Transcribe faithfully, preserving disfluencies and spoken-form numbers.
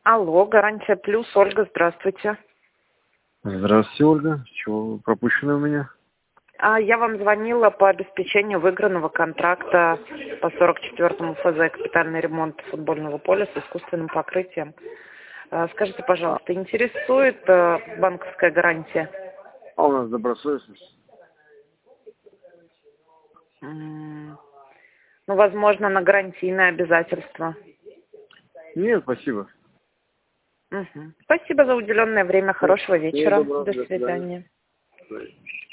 Алло, гарантия плюс, Ольга, здравствуйте. Здравствуйте, Ольга. Чего пропущено у меня? А я вам звонила по обеспечению выигранного контракта по сорок четвёртому эф зэ «Капитальный ремонт футбольного поля с искусственным покрытием». А, Скажите, А, пожалуйста, интересует э, банковская гарантия? а у нас добросовестность? М, Ну, возможно, на гарантийное обязательство. Нет, спасибо. Мгм. Спасибо за уделенное время. Хорошего Всего вечера. доброго, До до свидания. свидания. До свидания.